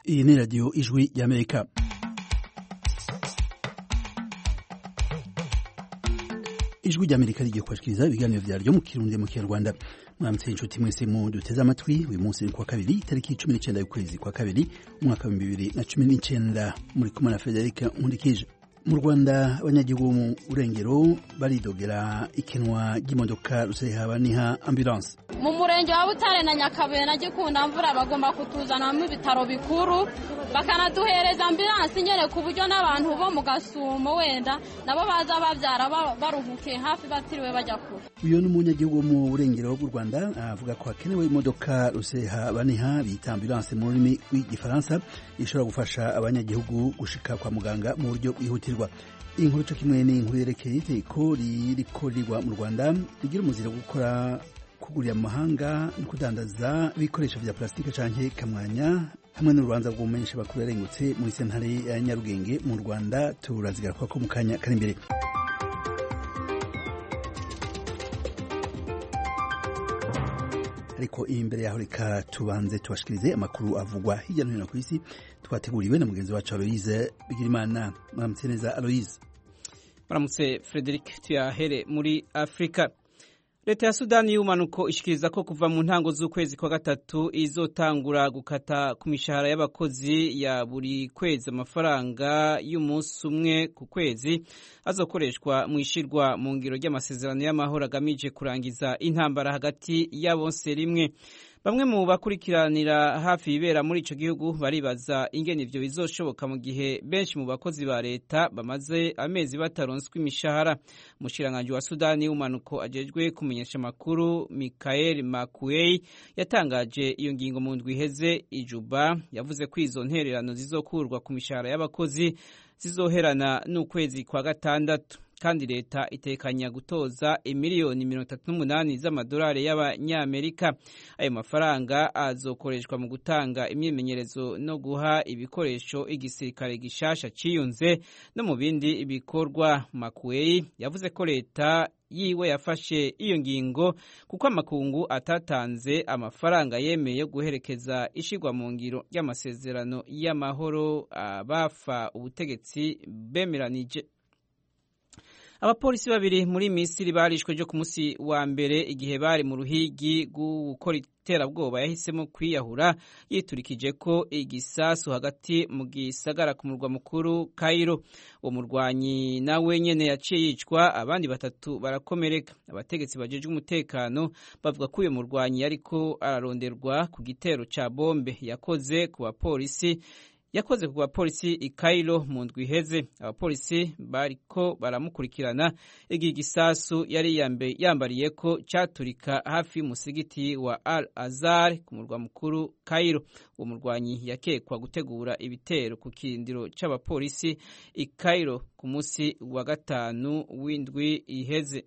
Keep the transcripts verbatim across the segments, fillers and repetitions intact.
Iyi ni radio Ijwi y'Amerika. Ijwi ry'Amerika rigiye kubashikiriza ibiganiro vyaryo mu Kirundi mu Kinyarwanda. Mwamutse inshuti mwese mu duteze amatwi, uyu munsi ni kwa kabiri tariki cumi n'icenda y'ukwezi kwa kabiri umwaka wa bibiri na cumi n'icenda, muri kumwe na Frederic Nkundikije. Mu Rwanda abanyagihugu mu Urengero baridogera ikinwa ry'imodoka rusehaba-niha ambulance. Mu murenge wa Butare na Nyakabuye na Gikunda mvura bagomba kutuzana mu bitaro bikuru bakanaduhereza ambulance nyene ku buryo n'abantu bo mu Gasumo wenda nabo baza bavyara baruhuke hafi batiriwe bajya kure. Uyo ni umunyagihugu mu Burengero bw'u Rwanda avuga ko hakenewe imodoka rusehaba-niha bita ambulance mu rurimi rw'igifaransa ishobora gufasha abanyagihugu gushika kwa muganga mu buryo bwihutirwa. Inkuru cyo kimwe ni inkuru yerekeye iteko ririko rirwa mu Rwanda rigira umuzira wo gukora kugurira mu mahanga no kudandaza ibikoresho vya plastike canke kamwanya, hamwe n'urubanza rw'umumenyesha bakuru yarengutse muri sentare ya Nyarugenge mu Rwanda. Turazigaruka ko mu kanya kari imbere. Ariko imbere yaho reka tubanze tubashikirize amakuru avugwa hirya no hino ku isi twateguriwe na mugenzi wacu Aloise Bigirimana. Mwaramutse neza Aloise. Mwaramutse Frederic. Tuyahere muri Afrika. Leta ya Sudani y'umanuko ishikiriza ko kuva mu ntango z'ukwezi kwa gatatu izotangura gukata ku mishahara y'abakozi ya buri kwezi amafaranga y'umunsi umwe ku kwezi azokoreshwa mu ishirwa mu ngiro ry'amasezerano y'amahoro agamije kurangiza intambara hagati y'abonse rimwe. Bamwe mu bakurikiranira hafi ibera muri ico gihugu baribaza ingene ivyo bizoshoboka mu gihe benshi mu bakozi ba leta bamaze amezi bataronswa imishahara. Umushiranganje wa Sudani y'umanuko ajejwe kumenyesha makuru Michael Makuei yatangaje iyo ngingo mu ndwi iheze i Juba. Yavuze ko izo ntererano zizokurwa ku mishahara y'abakozi zizoherana n'ukwezi kwa gatandatu, kandi leta itekanya gutoza imiliyoni mirongo itatu n'umunani z'amadolari y'abanyamerika. Ayo mafaranga azokoreshwa mu gutanga imyimenyerezo no guha ibikoresho igisirikare gishasha ciyunze no mu bindi bikorwa. Makuei yavuze ko leta yiwe yafashe iyo ngingo kuko amakungu atatanze amafaranga yemeye yo guherekeza ishigwa mu ngiro y'amasezerano y'amahoro abafa ubutegetsi bemeranije. Abapolisi babiri muri Misiri barishwe jo ku munsi wa mbere igihe bari mu ruhigi gukora iterabwoba. Yahisemo kwiyahura yiturikije ko igisasu hagati mu gisagara ku murwa mukuru Cairo. Uwo murwanyi nawe nyene yaciye yicwa, abandi batatu barakomereka. Abategetsi bajejwe umutekano bavuga ko uyo murwanyi yariko araronderwa ku gitero ca bombe yakoze ku bapolisi yakoze ku bapolisi i Cairo mu ndwi iheze. Abapolisi bariko baramukurikirana igihe igisasu yari yambariye ko caturika hafi y'umusigiti wa Al Azhar ku murwa mukuru Cairo. Uwo murwanyi yakekwa gutegura ibitero ku kirindiro c'abapolisi i Cairo ku munsi wa gatanu w'indwi iheze.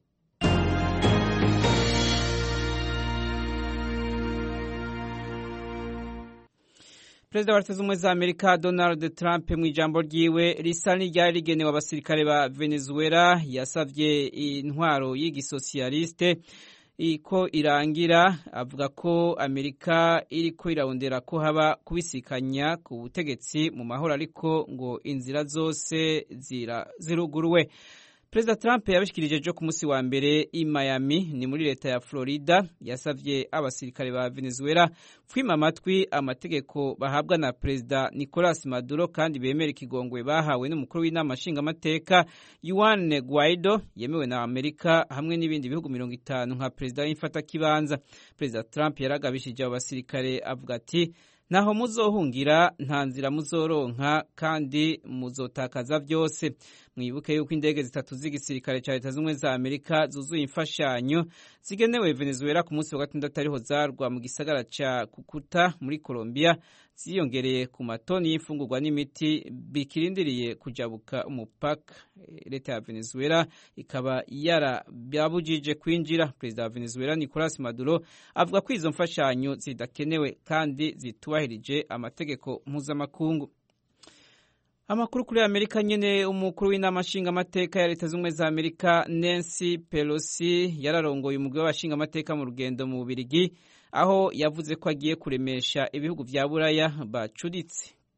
Perezida wa Leta Zunze Ubumwe za Amerika Donald Trump mu ijambo ryiwe risa n'iryari rigenewe abasirikare ba Venezuela yasavye intwaro y'igisosiyaliste iko irangira. Avuga ko Amerika iriko irarondera ko haba kubisikanya ku butegetsi mu mahoro, ariko ngo inzira zose ziruguruwe. Perezida Trump yabishikirije jo ku munsi wa mbere i Miami, ni muri leta ya Florida. Yasavye abasirikare ba Venezuela kwima amatwi amategeko bahabwa na Perezida Nicolas Maduro kandi bemera ikigongwe bahawe n'umukuru w'inama nshingamateka Juan Guaido yemewe na Amerika hamwe n'ibindi bihugu mirongo itanu nka perezida w'imfatakibanza. Perezida Trump yaragabishije abo basirikare avuga ati naho muzohungira nta nzira muzoronka kandi muzotakaza vyose. Mwibuke yuko indege zitatu z'igisirikare ca Leta Zunze za Amerika zuzuye imfashanyo zigenewe Venezuela ku munsi wa gatandatu ariho zarwa mu gisagara ca Cucuta muri Colombia, ziyongereye ku matoni y'imfungurwa n'imiti bikirindiriye kujabuka umupaka. Leta ya Venezuela ikaba yarabujije kwinjira. Perezida wa Venezuela Nicolas Maduro avuga ko izo mfashanyo zidakenewe kandi zitubahirije amategeko mpuzamakungu. Amakuru kuri Amerika nyene, umukuru w'inama nshingamateka ya Leta Zunze Ubumwe za Amerika Nancy Pelosi yararongoye umugwi w'abashingamateka mu rugendo mu Bubiligi, aho yavuze ko agiye kuremesha ibihugu vya Buraya bacuditse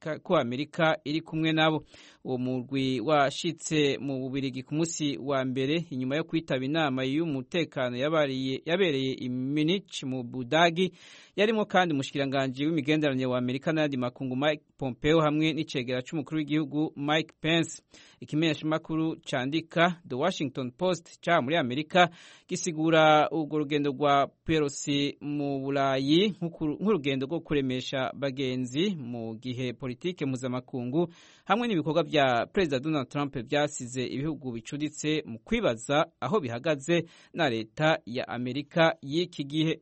Amerika ko Amerika iri kumwe nabo. Uwo murwi washitse mu Bubirigi ku munsi wa mbere inyuma yo kwitaba inama y'umutekano yabariye yabereye i Munich mu Budagi, yarimo kandi umushikiranganje w'imigenderanire wa Amerika n'andi makungu Mike Pompeo hamwe n'icegera c'umukuru w'igihugu Mike Pence. Ikimenyeshamakuru candika The Washington Post ca muri Amerika gisigura urwo rugendo rwa Pelosi mu Burayi nk'urugendo rwo kuremesha bagenzi mu gihe politike mpuzamakungu hamwe n'ibikorwa vya Perezida Donald Trump vyasize ibihugu bicuditse mu kwibaza aho bihagaze na leta ya Amerika y'iki gihe.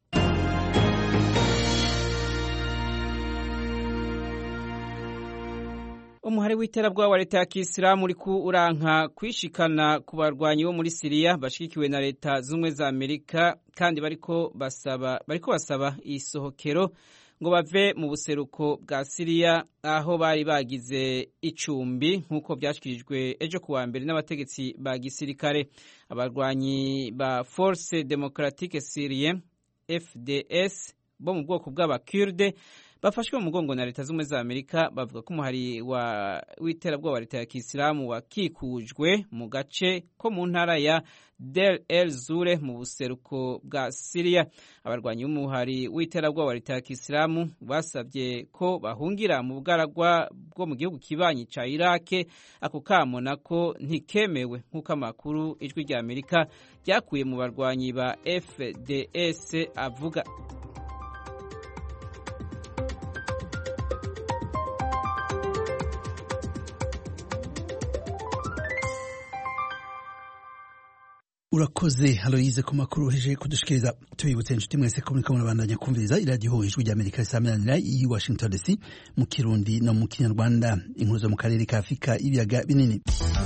Umuhari w'iterabwoba wa leta ya Kisilamu uri ku uranka kwishikana ku barwanyi bo muri Syria bashikiwe na leta z'umwe za Amerika kandi bariko basaba bariko basaba isohokero ngo bave mu buseruko bwa Syria aho bari bagize icumbi nk'uko byashikirijwe ejo kuwa mbere n'abategetsi ba gisirikare. Abarwanyi ba Force Democratique Syrienne F D S bo mu bwoko bw'abakurde bafashwe mu mugongo na leta z'umwe za Amerika bavuga ko umuhari wa w'iterabwoba wa leta ya Kisilamu wakikujwe mu gace ko mu ntara ya Deir el-Zure mu buseruko bwa Syria. Abarwanyi b'umuhari w'iterabwoba wa leta ya Kisilamu basabye ko bahungira mu bugaragwa bwo mu gihugu kibanyi ca Iraq. Ako kamo nako ntikemewe nk'uko amakuru ijwi rya Amerika ryakuye mu barwanyi ba F D S avuga. Urakoze Aloise ku makuru heje kudushikiriza. Tubibutse inshuti mwese ko muriko murabandanya kumviriza iradiyo ijwi rya Amerika isaminanira i Washington D C mu Kirundi no mu Kinyarwanda. Inkuru zo mu karere ka Afrika ibiyaga binini.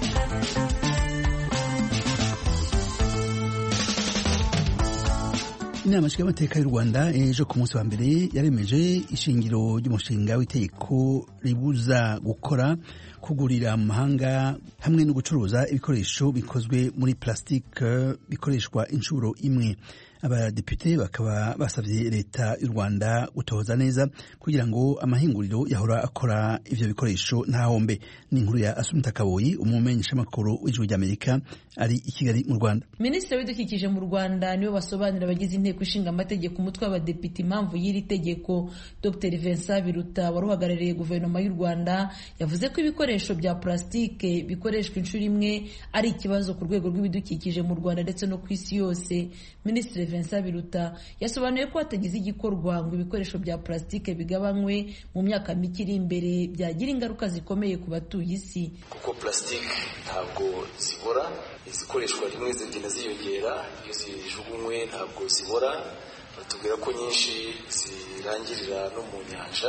Inama nshingamateka y'u Rwanda ejo ku munsi wa mbere yaremeje ishingiro ry'umushinga w'itegeko ribuza gukora, kugurira mu mahanga hamwe no gucuruza ibikoresho bikozwe muri plastike bikoreshwa inshuro imwe. Abadepite bakaba basavye leta y'u Rwanda gutohoza neza kugira ngo amahinguriro yahora akora ivyo bikoresho ntahombe. Ni inkuru ya Asumta Kaboyi, umumenyeshamakuru w'ijwi ry'Amerika ari i Kigali mu Rwanda. Minisitiri w'ibidukikije mu Rwanda niwe basobanurira abagize inteko ishinga amategeko umutwe w'abadepite impamvu y'iri tegeko. Dr Vincent Biruta wari uhagarariye guverinoma y'u Rwanda yavuze ko ibikoresho bya plastike bikoreshwa inshuro imwe ari ikibazo ku rwego rw'ibidukikije mu Rwanda ndetse no ku isi yose. Minisitiri Vincent Biruta yasobanuye ko hatagize igikorwa ngo ibikoresho bya plastike bigabanywe mu myaka mike iri imbere byagira ingaruka zikomeye ku batuye isi. Kuko plastike ntabwo zibora, izikoreshwa rimwe zigenda ziyongera, iyo zijugunywe ntabwo zibora. Batubwira ko nyinshi zirangirira no mu nyanja,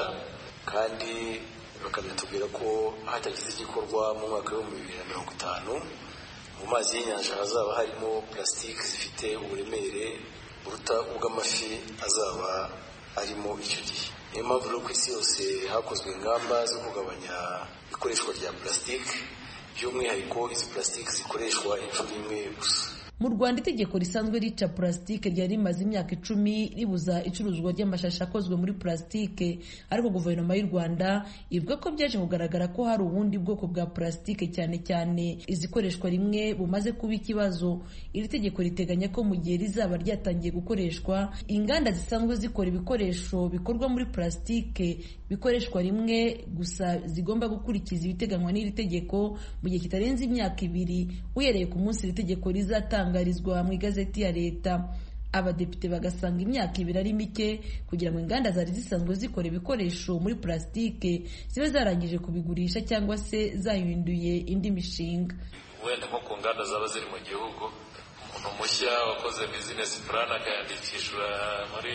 kandi bakanatubwira ko hatagize igikorwa mu mwaka w'ibihumbi bibiri na mirongo itanu mu mazi y'inyanja hazaba harimo plastike zifite uburemere buruta ubw'amafi azaba arimo icyo gihe. Niyo mpamvu rero ku isi yose hakozwe ingamba zo kugabanya ikoreshwa rya plastike, by'umwihariko izi plastike zikoreshwa inshuro imwe gusa. Mu Rwanda itegeko risanzwe rica plastike ryari rimaze imyaka icumi ribuza icuruzwa ry'amashashi akozwe muri plastike, ariko guverinoma y'u Rwanda ivuga ko byaje kugaragara ko hari ubundi bwoko bwa plastike cyane cyane izikoreshwa rimwe bumaze kuba ikibazo. Iri tegeko riteganya ko mu gihe rizaba ryatangiye gukoreshwa, inganda zisanzwe zikora ibikoresho bikorwa muri plastike bikoreshwa rimwe gusa zigomba gukurikiza ibiteganywa n'iri tegeko mu gihe kitarenze imyaka ibiri uhereye ku munsi iri tegeko rizatangarizwa mu igazeti ya leta. Abadepite bagasanga imyaka ibiri ari mike kugira ngo inganda zari zisanzwe zikora ibikoresho muri plastike zibe zarangije kubigurisha cyangwa se zahinduye indi mishinga. Wenda nko ku nganda zaba ziri mu gihugu, umuntu mushya wakoze business plan akayandikishwa muri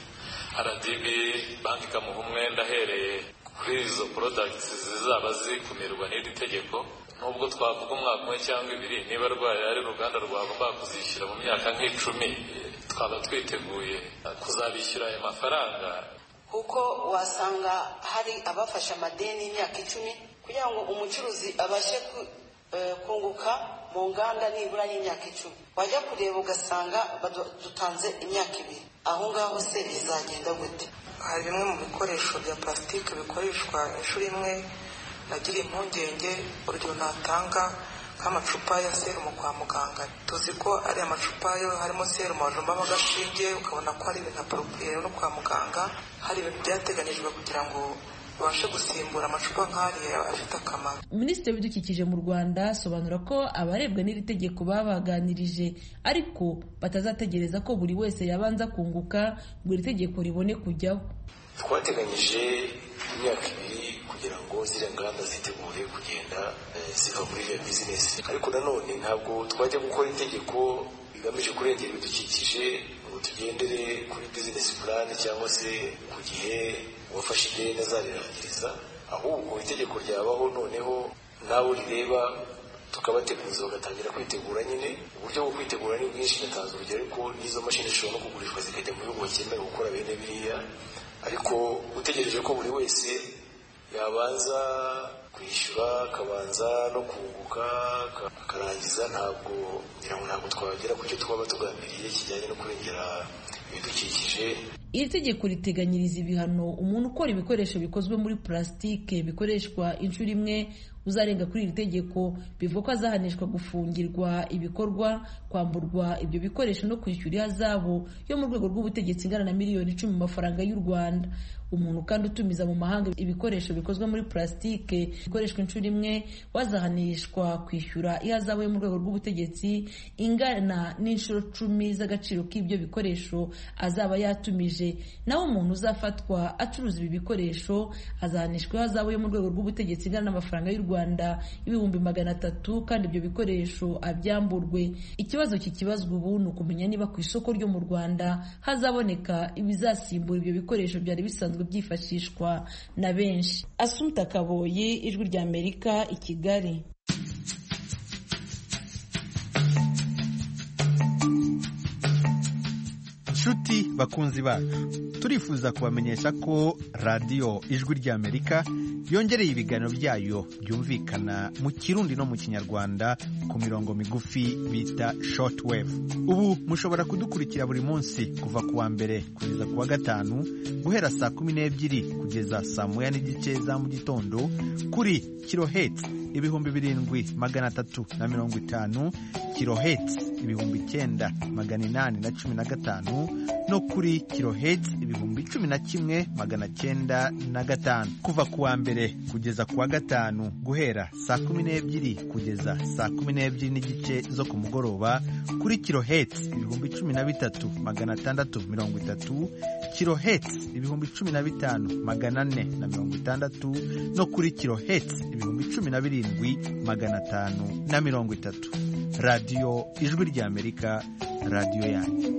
R D B, banki ikamuha umwenda ahereye kuri izo products zizaba zikumirwa n'iri tegeko. Nubwo twavuga umwaka umwe cyangwa ibiri, niba rwaye ari uruganda rwagomba kuzishyura mu myaka nk'icumi, twaba twiteguye kuzabishyura ayo mafaranga. Kuko wasanga hari abafashe amadeni y'imyaka icumi kugira ngo umucuruzi abashe kunguka mu nganda nibura y'imyaka icumi. Wajya kureba ugasanga dutanze imyaka ibiri. Aho ngaho se bizagenda gute? hari bimwe mu bikoresho bya plastique bikoreshwa inshuro imwe nagira impungenge. Urugero natanga nk'amacupa ya serumu kwa muganga, tuzi ko ari amacupa yo harimo serumu bajombamo agashinge ukabona ko ari ibintu appropriate no kwa muganga. Hari ibintu byateganijwe kugira ngo babashe gusimbura amacupa nk'ariya afite akamaro. Minisitiri w'ibidukikije mu Rwanda asobanura ko abarebwa n'iri tegeko babaganirije ariko batazategereza ko buri wese yabanza kunguka ngo iri tegeko ribone kujyaho. Twateganyije imyaka ibiri kugira ngo ziriya nganda zitegure kugenda ziva muri iyo bizinesi, ariko nanone ntabwo twajya gukora itegeko bigamije kurengera ibidukikije ngo tugendere kuri bizinesi purani cyangwa se ku gihe uwafashe ideni azarangiriza. Ahubwo itegeko ryabaho noneho nawe rireba tukabateguza bagatangira kwitegura. Nyine uburyo bwo kwitegura ni bwinshi, natanze urugero ariko n'izo mashini zishobora no kugurishwa zikajya mu bihugu bakeneye gukora bene biriya, ariko utegereje ko buri wese yabanza kwishyura akabanza no kunguka akarangiza, ntabwo ngira ngo ntabwo twagera ku cyo twaba tugambiriye kijyanye no kurengera ibidukikije. Iri tegeko riteganyiriza ibihano umuntu ukora ibikoresho bikozwe muri plastique bikoreshwa inshuro imwe. Uzarenga kuri iri tegeko bivuga ko azahanishwa gufungirwa ibikorwa, kwamburwa ibyo bikoresho no kwishyura ihazabu yo mu rwego rw'ubutegetsi ingana na miliyoni icumi mu mafaranga y'u Rwanda. Umuntu kandi utumiza mu mahanga ibikoresho bikozwe muri plastique bikoreshwa inshuro imwe wazahanishwa kwishyura ihazabu yo mu rwego rw'ubutegetsi ingana n'inshuro cumi z'agaciro k'ibyo bikoresho azaba yatumije. Naho umuntu uzafatwa acuruza ibi bikoresho azahanishwa ihazabu yo mu rwego rw'ubutegetsi ingana n'amafaranga y'u Rwanda ibihumbi magana atatu kandi ibyo bikoresho abyamburwe. Ikibazo kikibazwa ubu ni ukumenya niba ku isoko ryo mu Rwanda hazaboneka ibizasimbura ibyo bikoresho byari bisanzwe byifashishwa na benshi. Asumta Kaboyi, Ijwi rya Amerika, i Kigali. Nshuti bakunzi bacu, turifuza kubamenyesha ko radiyo Ijwi rya Amerika yongereye ibiganiro byayo byumvikana mu Kirundi no mu Kinyarwanda ku mirongo migufi bita shortwave. Ubu mushobora kudukurikira buri munsi kuva kuwa mbere kugeza kuwa gatanu guhera saa kumi n'ebyiri kugeza saa moya n'igice za mu gitondo kuri kilohertz ibihumbi birindwi magana atatu na mirongo itanu, kilohertz ibihumbi icyenda magana inani na cumi na gatanu no kuri kilohertz ibihumbi cumi na kimwe magana cyenda na gatanu. Kuva kuwa mbere kugeza kuwa gatanu guhera saa kumi n'ebyiri kugeza saa kumi n'ebyiri n'igice zo ku mugoroba kuri kilohertz ibihumbi cumi na bitatu magana atandatu mirongo itatu, kilohertz ibihumbi cumi na bitanu magana ane na mirongo itandatu no kuri kilohertz ibihumbi cumi na birindwi magana atanu na mirongo itatu. Radio Ijwi rya Amerika, radio yanyu.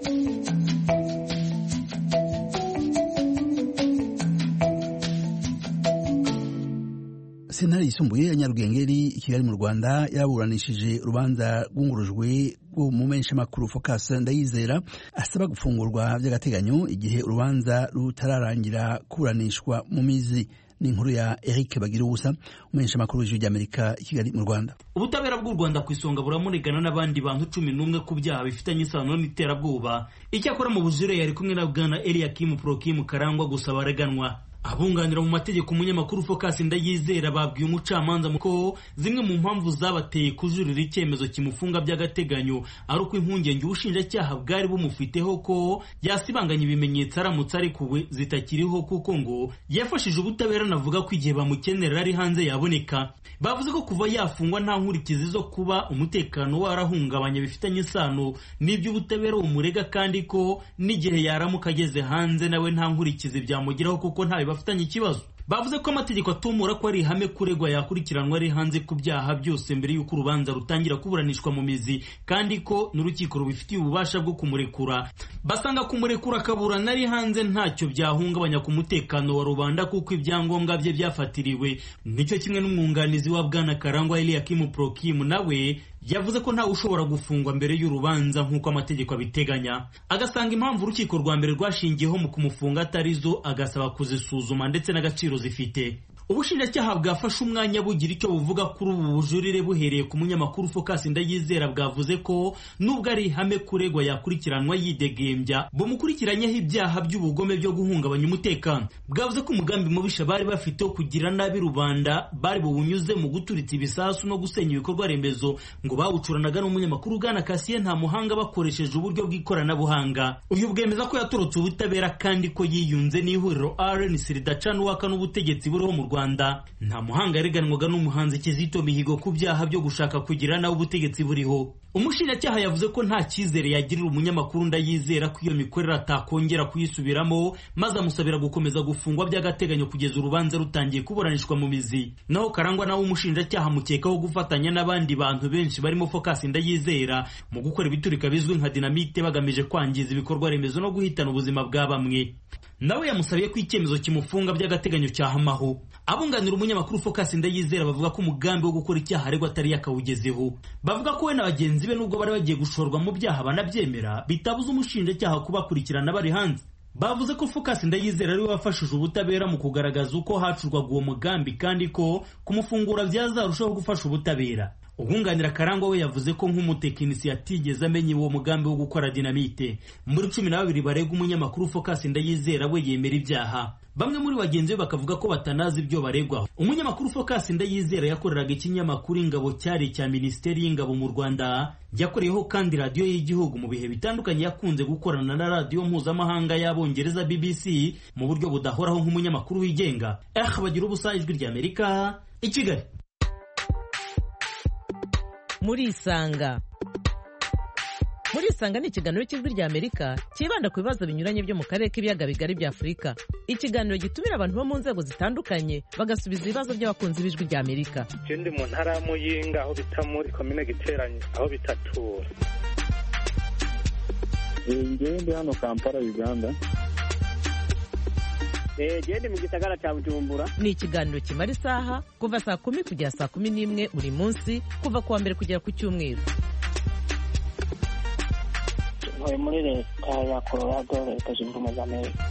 Sentare yisumbuye ya Nyarugengeri i Kigali mu Rwanda yaburanishije urubanza rwungurujwe rw'umumenyeshamakuru Focus Ndayizera asaba gufungurwa by'agateganyo igihe urubanza rutararangira kuburanishwa mu mizi. Ni inkuru ya Eric Bagiruwubusa, umumenyeshamakuru w'Ijwi rya Amerika i Kigali mu Rwanda. Ubutabera bw'u Rwanda ku isonga buramurigana n'abandi bantu cumi n'umwe ku byaha bifitanye isano n'iterabwoba. Icyakora mu bujurire yari kumwe na Bwana Eliakim Prokim Karangwa gusa bareganwa. Abunganira mu mategeko umunyamakuru Focus Ndayizera babwiye umucamanza ko zimwe mu mpamvu zabateye kujurira icyemezo kimufunga by'agateganyo ari uko impungenge ubushinjacyaha bwari bumufiteho ko yasibanganya ibimenyetso aramutse arekuwe zitakiriho kuko ngo yafashije ubutabera navuga ko igihe bamukenera ari hanze yaboneka. Bavuze ko kuva yafungwa nta nkurikizi zo kuba umutekano warahungabanye bifitanye isano n'ibyo ubutabera umurega kandi ko n'igihe yaramuka ageze hanze nawe nta nkurikizi byamugiraho kuko nta bafitanye ikibazo. Bavuze ko amategeko atumura ko ari ihame kuregwa yakurikiranwa ari hanze ku byaha byose mbere y'uko urubanza rutangira kuburanishwa mu mizi kandi ko n'urukiko rubifitiye ububasha bwo kumurekura. Basanga kumurekura akaburana ari hanze ntacyo byahungabanya ku mutekano wa rubanda kuko ibyangombwa bye byafatiriwe. Nicyo kimwe n'umwunganizi wa Bwana Karangwa Eliakim Prokim nawe yavuze ko nta ushobora gufungwa mbere y'urubanza nk'uko amategeko abiteganya. Agasanga impamvu urukiko rwa mbere rwashingiyeho mu kumufunga atarizo, agasaba kuzisuzuma ndetse n'agaciro zifite. ubushinjacyaha bwafashe umwanya bugira icyo buvuga kuri ubu bujurire buhereye ku munyamakuru Focus Ndayizera bwavuze ko nubwo ari ihame kuregwa yakurikiranwa yidegembya bumukurikiranyeho ibyaha by'ubugome byo guhungabanya umutekano. Bwavuze ko umugambi mubisha bari bafite wo kugira nabi rubanda bari buwunyuze mu guturitsa ibisasu no gusenya ibikorwa remezo ngo bawucuranaga n'umunyamakuru Bwana Cassien Ntamuhanga bakoresheje uburyo bw'ikoranabuhanga. Uyu bwemeza ko yatorotse ubutabera kandi ko yiyunze n'ihuriro R N C ridacana uwaka n'ubutegetsi buriho mu Rwanda. Ntamuhanga yareganwaga n'umuhanzi Kizito Mihigo ku byaha byo gushaka kugira nawe ubutegetsi buriho. Umushinjacyaha yavuze ko nta cyizere yagirira umunyamakuru Ndayizera ko iyo mikorere atakongera kuyisubiramo, maze amusabira gukomeza gufungwa by'agateganyo kugeza urubanza rutangiye kuburanishwa mu mizi. Naho Karangwa nawe umushinjacyaha mukekaho gufatanya n'abandi bantu benshi barimo Focus Ndayizera mu gukora ibiturika bizwi nka dinamite bagamije kwangiza ibikorwa remezo no guhitana ubuzima bwa bamwe. Nawe yamusabiye ko icyemezo kimufunga by'agateganyo cyahamaho. Abunganira umunyamakuru Focus Ndayizera bavuga ko umugambi wo gukora icyaha aregwa atari yakawugezeho. Bavuga ko we na bagenzi be nubwo bari bagiye gushorwa mu byaha banabyemera bitabuza umushinjacyaha kubakurikirana bari hanze. Bavuze ko Focus Ndayizera ari we wafashije ubutabera mu kugaragaza uko hacurwaga uwo mugambi kandi ko kumufungura byazarushaho gufasha ubutabera. Ubunganira Karangwa we yavuze ko nk'umutekinisi yatigeze amenye uwo mugambi wo gukora dinamite. Muri cumi na babiri barega umunyamakuru Focus Ndayizera we yemera ibyaha. Bamwe muri bagenzi be bakavuga ko batanazi ibyo baregwa. Umunyamakuru Focus Ndayizera yakoreraga ikinyamakuru Ingabo cyari cya Minisiteri y'Ingabo mu Rwanda, yakoreyeho kandi radiyo y'igihugu mu bihe bitandukanye, yakunze gukorana na radiyo mpuzamahanga y'Abongereza B B C mu buryo budahoraho nk'umunyamakuru wigenga. Eh bagira ubusa ijwi rya Amerika i Kigali. Muri Isanga. Muri Isanga ni ikiganiro cy'ijwi rya Amerika kibanda ku bibazo binyuranye byo mu karere k'ibiyaga bigari bya Afurika. Ikiganiro gitumira abantu bo mu nzego zitandukanye bagasubiza ibibazo by'abakunzi b'ijwi rya Amerika. Ikindi mu ntara y'Amuyinga aho bita muri komine Giteranye aho bitatura. Ngende hano Kampala Uganda. Gende mu gisagara cya Bujumbura. Ni ikiganiro kimara isaha kuva saa kumi kugera saa kumi n'imwe buri munsi kuva kuwa mbere kugera ku cyumweru. Ntuye muri leta ya Colorado, leta zunze ubumwe za Amerika.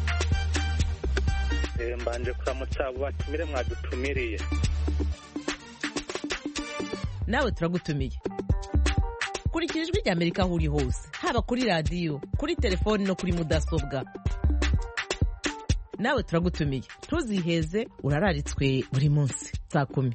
Mbanje kuramutsa abo batumire mwadutumiriye. Nawe turagutumiye. Kurikira ijwi rya Amerika aho uri hose, haba kuri radiyo, kuri telefoni no kuri mudasobwa. Nawe turagutumiye. Ntuziheze, urararitswe buri munsi saa kumi.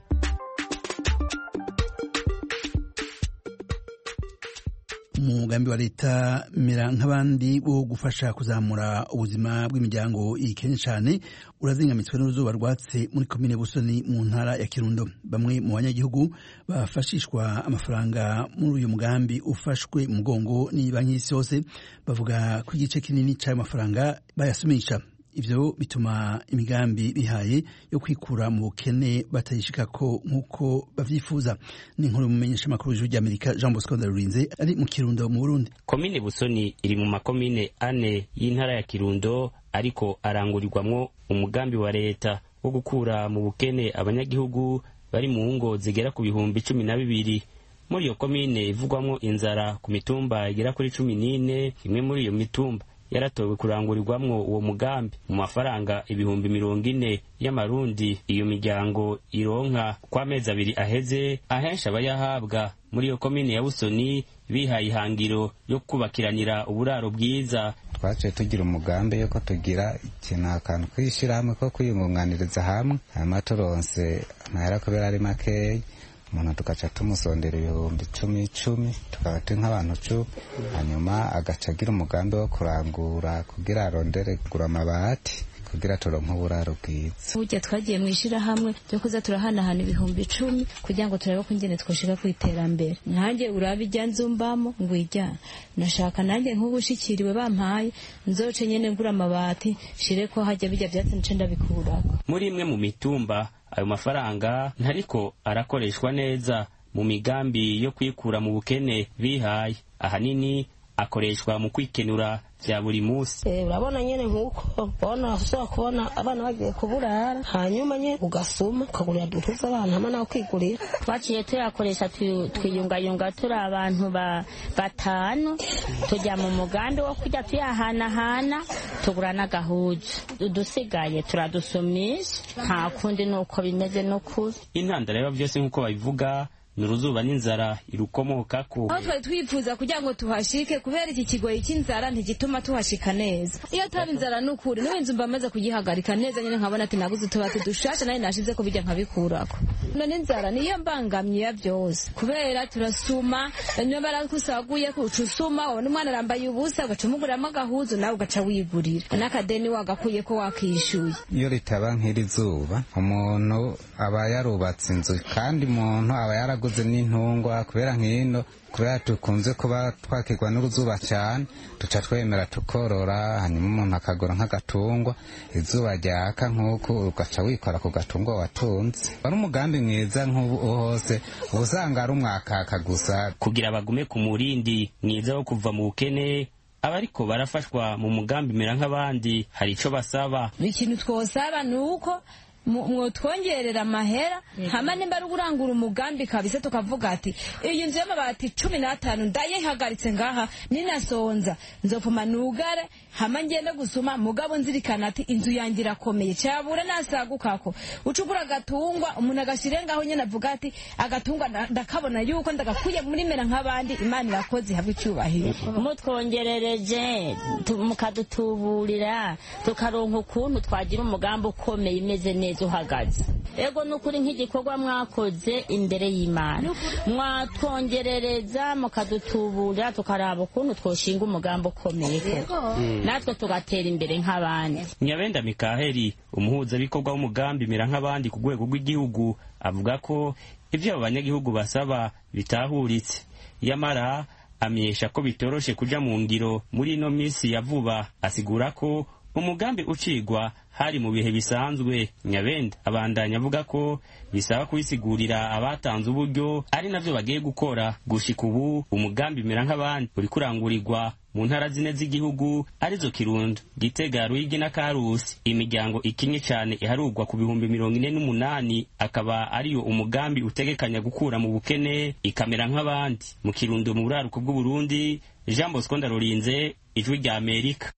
Umugambi wa leta mera nk'abandi wo gufasha kuzamura ubuzima bw'imiryango ikennye cyane urazingamitswe n'uruzuba rwatse muri komine Busoni mu ntara ya Kirundo. Bamwe mu banyagihugu bafashishwa amafaranga muri uyu mugambi ufashwe mu mugongo ni banki y'isi yose, bavuga ko igice kinini cy'ayo mafaranga bayasumisha. Ivyo bituma imigambi bihaye yo kwikura mu bukene batayishikako nk'uko bavyifuza. Ni inkuru mumenyesha makuru y'ijwi rya Amerika Jean Bosco Ndarurinze ari mu Kirundo mu Burundi. Komine Busoni iri mu makomine ane y'intara ya Kirundo, ariko arangurirwamwo umugambi wa leta wo gukura mu bukene abanyagihugu bari mu ngo zigera ku bihumbi cumi na bibiri. Muri iyo komine ivugwamwo inzara ku mitumba igera kuri cumi n'ine, imwe muri iyo mitumba yaratowe kurangurirwamwo uwo mugambi mu mafaranga ibihumbi mirongo ine y'amarundi. Iyo miryango ironka kwa mezi abiri aheze, ahenshi abayahabwa muri iyo komine ya Busoni bihaye ihangiro yo kubakiranira uburaro bwiza. Twaciye tugira umugambi yuko tugira ikintu akantu kwishira hamwe ko kwiyungunganiriza hamwe, hanyuma turonse amahera kubera ari makeya, umuntu tugaca tumusondera ibihumbi icumi icumi tukaba turi nk'abantu cumi, hanyuma agaca agira umugambi wo kurangura kugira arondere kugura amabati kugira turonke uburaro bwiza. Burya twagiye mu ishirahamwe ryo kuza turahanahana ibihumbi icumi kugira ngo turabe ko ingene twoshika ku iterambere. Nanjye urabe ijya nzumbamo ngwijya nashaka nanjye nk'ubushikiriwe bampaye nzoce nyene ngura amabati shire ko hajya bijya byatsi nce ndabikurako. Muri imwe mu mitumba ayo mafaranga ntariko arakoreshwa neza mu migambi yo kwikura mu bukene bihaye. Ahanini akoreshwa mu kwikenura vya buri munsi. Eh, urabona nyene nkuko bona ushobora kubona abana bagiye kuburara hanyuma nye ugasuma ukagurira dutuza abana hamwe nawe kwigurira. Twaciye tuyakoresha twiyungayunga turi abantu ba batanu tujya mu mugambi wo kujya tuyahanahana tugura n'agahuzu udusigaye turadusumisha nta kundi nuko bimeze no kuri. Intandaro y'aba byose nkuko babivuga nuruzuba n'inzara irukomokako. Aho twari twifuza kugira ngo tuhashike kubera iki kigoyi cy'inzara ntigituma tuhashika neza. Iyo taba inzara n'ukuri n'inzu mbamaze kugihagarika neza nyine nkabona ati naguze tubati dushasha nayo nashize ko bijya nkabikurako. None inzara niyo mbangamye ya byose kubera turasuma niyo barakusaguye kucusuma wone umwana arambaye ubusa ugacumuguramo agahuzu nawe ugaca wigurira n'akadeni wagakuye ko wakishyuye. Iyo ritaba nk'iri zuba umuntu aba yarubatse inzu kandi umuntu aba yaraguze n'intungwa kubera nk'ino kubera tukunze kuba twakirwa n'uruzuba cyane tuca twemera tukorora hanyuma umuntu akagura nk'agatungwa izuba ryaka nk'uko ugaca wikora ku gatungwa watunze. Wari umugambi mwiza nk'ubu hose usanga ari umwakaka gusa kugira bagume ku murindi mwiza wo kuva mu bukene. Abariko barafashwa mu mugambi mera nk'abandi hari ico basaba. Ikintu twosaba nuko mwotwongerera amahera hama nimba ari urangura umugambi kabisa tukavuga ati iyi nzu y'amabati cumi n'atanu ndayihagaritse ngaha ninasonza nzopfuma nugare hama ngende gusuma mugabo nzirikana ati inzu yanjye irakomeye cyabura nasagukako ucugura agatungwa umuntu agashire ngaho nyene avuga ati agatungwa ndakabona yuko ndagakuye muri mera nk'abandi Imana irakoze habwe icyubahiro. Mutwongerereje mukadutuburira tukaronka ukuntu twagira umugambi ukomeye imeze neza uhagaze. Ego nukuri nk'igikorwa mwakoze imbere y'Imana mwatwongerereza mukadutubura tukaraba ukuntu twoshinga umugambo ukomeye ko natwe tugatera imbere nk'abandi. Nyabenda Mikaheli umuhuza bikorwa w'umugambi mera nk'abandi ku rwego rw'igihugu avuga ko ibyo abanyagihugu basaba bitahuritse yamara amenyesha ko bitoroshe kuja mu ngiro muri ino minsi ya vuba. Asigura ko umugambi ucigwa hari mu bihe bisanzwe. Nyabenda abandanya avuga ko bisaba kubisigurira abatanze uburyo ari navyo bagiye gukora. Gushika ubu umugambi mera nk'abandi uri kurangurirwa mu ntara zine z'igihugu arizo Kirundo, Gitega, Ruyigi na Karusi. Imiryango ikinye cyane iharugwa ku bihumbi mirongo ine n'umunani akaba ariyo umugambi utegekanya gukura mu bukene ikamera nk'abandi. Mu Kirundo mu buraruko bw'u Burundi, Jean Bosco Ndarurinze, Ijwi rya Amerika.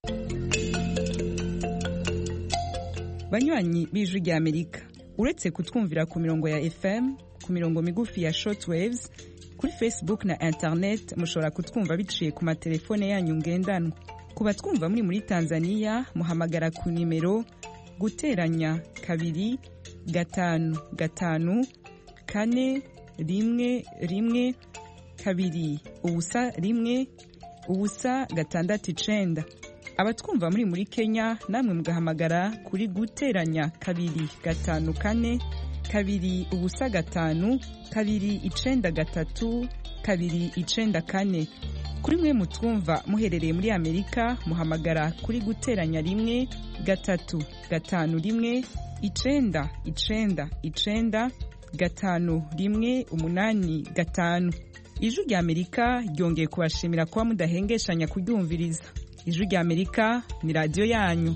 Banywanyi b'Ijwi rya Amerika, uretse kutwumvira ku mirongo ya F M, ku mirongo migufi ya shortwaves, kuri Facebook na internet mushobora kutwumva biciye ku matelefone yanyu ngendanwa. Ku batwumva muri muri Tanzania muhamagara ku nimero guteranya kabiri gatanu gatanu kane rimwe rimwe kabiri ubusa rimwe ubusa gatandatu icenda. Abatwumva muri muri Kenya namwe mugahamagara kuri guteranya kabiri gatanu kane kabiri ubusa gatanu kabiri icenda gatatu kabiri icenda kane. Kuri mwe mutwumva muherereye muri Amerika muhamagara kuri guteranya rimwe gatatu gatanu rimwe icenda icenda icenda gatanu rimwe umunani gatanu. Ijwi rya Amerika ryongeye kubashimira kuba mudahengeshanya kuryumviriza. Ijwi rya Amerika ni radio yanyu.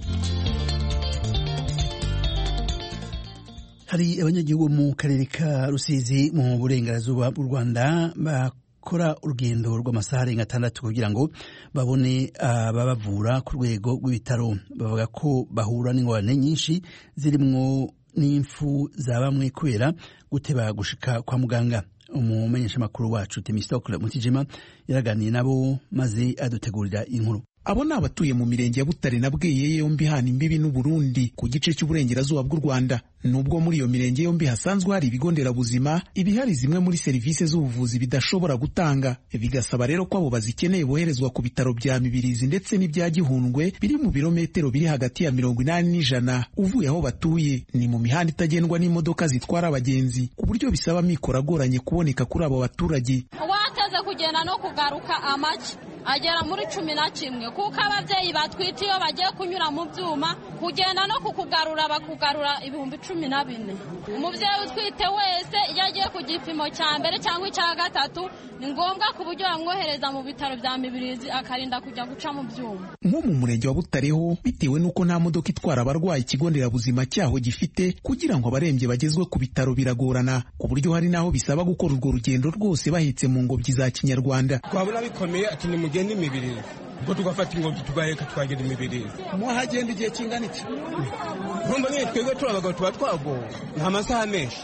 Hari abanyagihugu mu karere ka Rusizi mu burengerazuba bw'u Rwanda bakora urugendo rw'amasaha arenga atandatu kugira ngo babone ababavura ku rwego rw'ibitaro. Bavuga ko bahura n'ingorane nyinshi zirimwo n'imfu za bamwe kubera guteba gushika kwa muganga. Umumenyesha makuru wacu Temistokle Mutijima yaraganiye nabo maze adutegurira inkuru. Abo ni abatuye mu mirenge ya Butare na Bweyeye yombi hana imbibi n'u Burundi ku gice cy'uburengerazuba bw'u Rwanda. Nubwo muri iyo mirenge yombi hasanzwe hari ibigo nderabuzima, ibihari zimwe muri serivisi z'ubuvuzi bidashobora gutanga, bigasaba rero ko abo bazikeneye boherezwa ku bitaro bya Mibirizi ndetse n'ibya Gihundwe biri mu birometero biri hagati ya mirongo inani n'ijana uvuye aho batuye. Ni mu mihanda itagendwa n'imodoka zitwara abagenzi, ku buryo bisaba mikoro agoranye kuboneka kuri abo baturage. Wateze kugenda no kugaruka amaki agera muri cumi na kimwe kuko ababyeyi batwite iyo bagiye kunyura mu byuma kugenda no kukugarura bakugarura ibihumbi cumi na bine. Umubyeyi utwite wese iyo agiye ku gipimo cya mbere cyangwa icya gatatu ni ngombwa ku buryo bamwohereza mu bitaro bya Mibirizi akarinda kujya guca mu byuma. Nko mu murenge wa Butareho bitewe n'uko nta modoka itwara abarwayi ikigo nderabuzima cyaho gifite kugira ngo abarembye bagezwe ku bitaro biragorana ku buryo hari naho bisaba gukora urwo rugendo rwose bahetse mu ngobyi za Kinyarwanda. Twabona bikomeye ati ni mugende Mibirizi ubwo tugafata ingobyi tugaheka twagenda Mibirizi. Mwahagenda igihe kingana iki? Urumva nyine twebwe turi abagabo tuba twagowe nta masaha menshi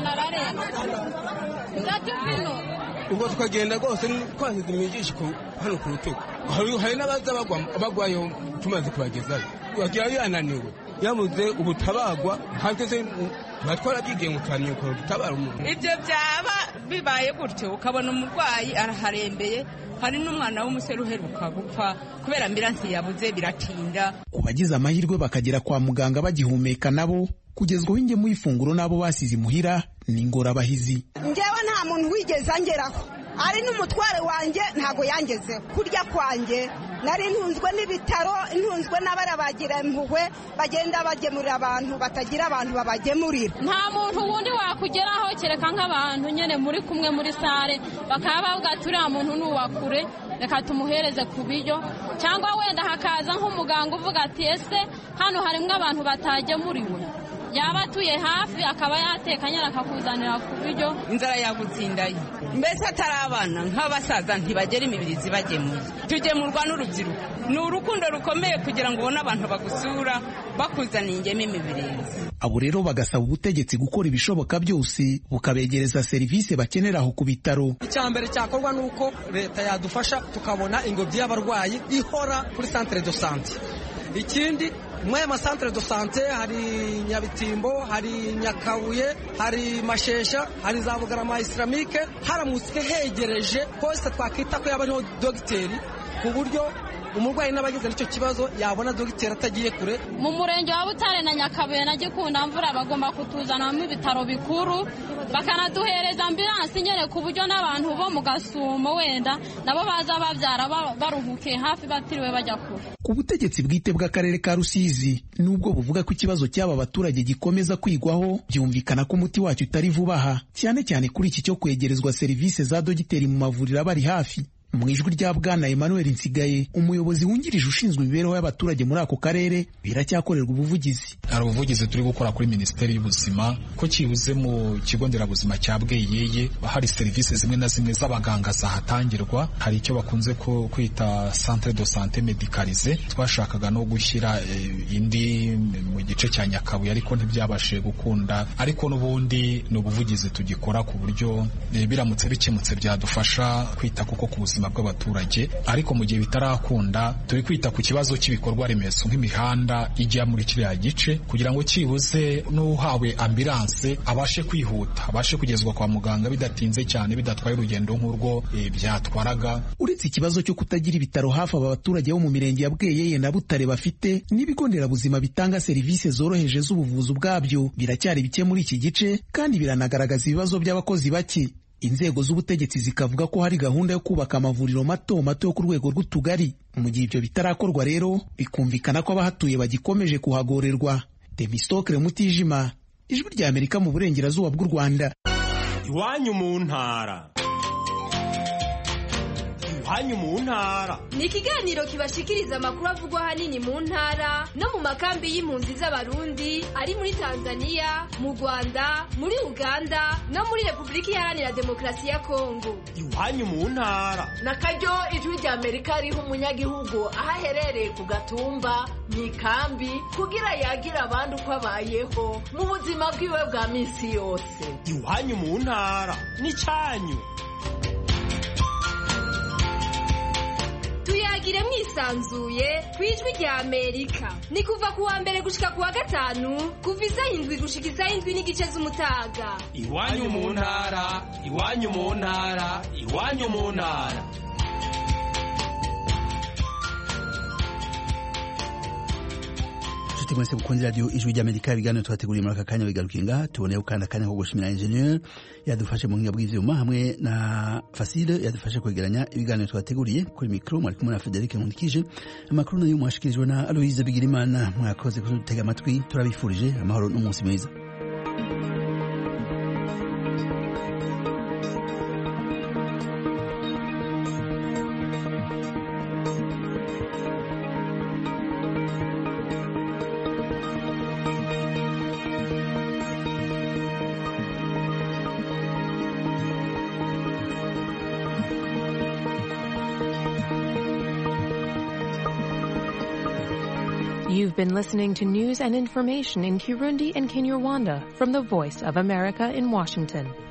ubwo tukagenda rwose twasize imigisha hano ku rutugu. Hari n'abaza bagwayo tumaze kubagezayo bagerayo yananiwe yabuze ubutabagwa hageze tuba twarabyigiye ngo tuhamye uko dutabara umuntu. Ibyo byaba bibaye gutyo ukabona umurwayi araharembeye, hari n'umwana w'umusore uheruka gupfa kubera ambilansi yabuze biratinda. Ku bagize amahirwe bakagera kwa muganga bagihumeka nabo kugezwaho ingemu y'ifunguro n'abo basize imuhira ni ingorabahizi. Njyewe nta muntu wigeze angeraho, ari n'umutware wanjye ntago yangezeho. Kurya kwanjye nari ntunzwe n'ibitaro, ntunzwe n'abarabagira impuhwe bagenda bagemurira abantu batagira abantu babagemurira. Nta muntu wundi wakugeraho kereka nk'abantu nyene muri kumwe muri sare bakaba bavuga turiya muntu n'uwakure reka tumuhereze ku biryo, cyangwa wenda hakaza nk'umuganga uvuga ati ese hano harimwo abantu batagemuriwe, yaba atuye hafi akaba yatekanye akakuzanira ku biryo. Inzara yagutsindaye mbese atari abana nk'abasaza ntibagera Imibirizi bagemuye, tugemurwa n'urubyiruko. Ni urukundo rukomeye kugira ngo ubone abantu bagusura bakuzaniye ingeme Imibirizi. Abo rero bagasaba ubutegetsi gukora ibishoboka byose bukabegereza serivisi bakenera aho ku bitaro. Icya mbere cyakorwa ni uko leta yadufasha tukabona ingobyi y'abarwayi ihora kuri centre de santé. Ikindi mwe ma centre de santé hari Nyabitimbo, hari Nyakabuye, hari Mashesha, hari za Bugarama Islamique, haramutse hegereje poste twakita ko yabariho dogiteri ku buryo umurwayi n'abagize nicyo kibazo yabona dogiteri atagiye kure. Mu murenge wa Butare na Nyakabuye na Gikunda mvura bagomba kutuzana mu bitaro bikuru bakanaduhereza ambilansi nyene ku buryo n'abantu bo mu Gasumo wenda nabo baza babyara baruhuke hafi batiriwe bajya kure. Ku butegetsi bwite bw'akarere ka Rusizi nubwo buvuga ko ikibazo cy'aba baturage gikomeza kwigwaho, byumvikana ko umuti wacyo utari vuba aha, cyane cyane kuri iki cyo kwegerezwa serivisi za dogiteri mu mavuriro abari hafi. Mu ijwi rya Bwana Emmanuel Nsigaye, umuyobozi wungirije ushinzwe imibereho y'abaturage muri ako karere, biracyakorerwa ubuvugizi. Hari ubuvugizi turi gukora kuri Minisiteri y'Ubuzima ko kibuze mu kigo nderabuzima cya Bweyeye hari serivisi zimwe na zimwe z'abaganga zahatangirwa. Hari icyo bakunze kwita centre de santé médicalisé, twashakaga no gushyira e, indi mu gice cya Nyakabuye ariko ntibyabashije gukunda. Ariko n'ubundi ni ubuvugizi tugikora ku buryo e, biramutse bikemutse byadufasha kwita kuko ku buzima bw'abaturage. Ariko mu gihe bitarakunda turi kwita ku kibazo cy'ibikorwa remezo nk'imihanda ijya muri kiriya gice kugira ngo kibuze n'uhawe ambulance abashe kwihuta, abashe kugezwa kwa muganga bidatinze cyane, bidatwaye urugendo nk'urwo e, byatwaraga. Uretse ikibazo cyo kutagira ibitaro hafi aba baturage bo mu mirenge ya Bweyeye na Butare bafite, n'ibigo nderabuzima bitanga serivisi zoroheje z'ubuvuzi ubwabyo biracyari bike muri iki gice, kandi biranagaragaza ibibazo by'abakozi bake. Inzego z'ubutegetsi zikavuga ko hari gahunda yo kubaka amavuriro mato mato yo ku rwego rw'utugari. Mu gihe ibyo bitarakorwa rero bikumvikana ko abahatuye bagikomeje kuhagorerwa. Demistokle Mutijima, Ijwi rya Amerika mu burengerazuba bw'u Rwanda. Iwanyu mu ntara. Iwanyu mu ntara ni ikiganiro kibashikiriza amakuru avugwa hanini mu ntara no mu makambi y'impunzi z'abarundi ari muri Tanzania, mu Rwanda, muri Uganda no muri Repubulika Iharanira Demokarasi ya Kongo. Iwanyu mu ntara na karyo Ijwi rya Amerika riha umunyagihugu aho aherereye ku gatumba mu ikambi kugira yagira abandi uko abayeho mu buzima bwiwe bwa minsi yose. Iwanyu mu ntara ni cyanyu. Tuyagire mwisanzuye ku Ijwi rya Amerika. Ni kuva ku wa mbere gushika ku wa gatanu kuva isaha indwi gushika isaha indwi n'igice z'umutaga. Iwanyu mu ntara, iwanyu mu ntara, iwanyu mu ntara. inshuti mwese mukunzi radio ijwi ry'Amerika, ibiganiro twateguriye muri aka kanya bigarukiye ngaha. Tuboneyeho kandi akanya ko gushimira engineer yadufashe mu ngiga bw'ivyuma hamwe na Fasile yadufashe kwegeranya ibiganiro twateguriye. Kuri micro mwari kumwe na Frederic Nkundikije. Amakuru nayo mwashikirijwe na Aloise Bigirimana. Mwakoze kudutega amatwi, turabifurije amahoro n'umunsi mwiza. You've been listening to news and information in Kirundi and Kinyarwanda from the Voice of America in Washington.